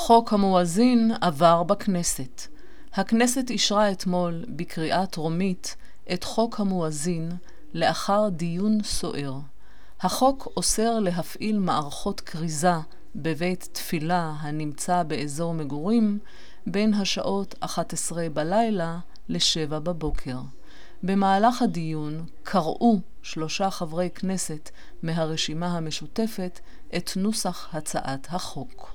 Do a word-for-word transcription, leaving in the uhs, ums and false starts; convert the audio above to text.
חוק המואזין עבר בכנסת. הכנסת אישרה אתמול בקריאה טרומית את חוק המואזין לאחר דיון סוער. החוק אוסר להפעיל מערכות כריזה בבית תפילה הנמצא באזור מגורים בין השעות אחת עשרה בלילה ל-שבע בבוקר. במהלך הדיון קראו שלושה חברי כנסת מהרשימה המשותפת את נוסח הצעת החוק.